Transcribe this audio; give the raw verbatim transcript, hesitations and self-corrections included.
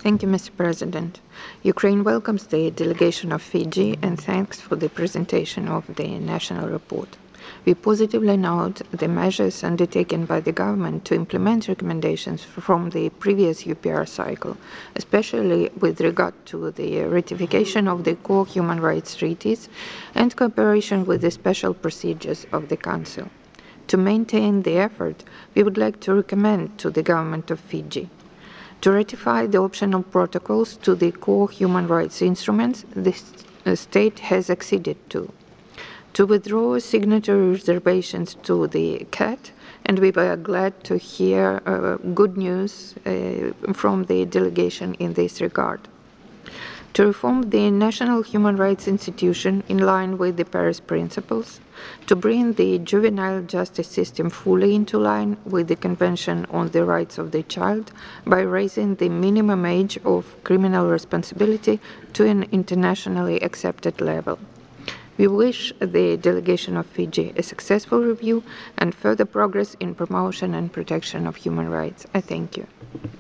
Thank you, Mister President. Ukraine welcomes the delegation of Fiji and thanks for the presentation of the national report. We positively note the measures undertaken by the government to implement recommendations from the previous U P R cycle, especially with regard to the ratification of the core human rights treaties and cooperation with the special procedures of the Council. To maintain the effort, we would like to recommend to the government of Fiji to ratify the optional protocols to the core human rights instruments the state has acceded to, to withdraw signatory reservations to the C A T, and we were glad to hear uh, good news uh, from the delegation in this regard. To reform the National Human Rights Institution in line with the Paris Principles, to bring the juvenile justice system fully into line with the Convention on the Rights of the Child by raising the minimum age of criminal responsibility to an internationally accepted level. We wish the delegation of Fiji a successful review and further progress in promotion and protection of human rights. I thank you.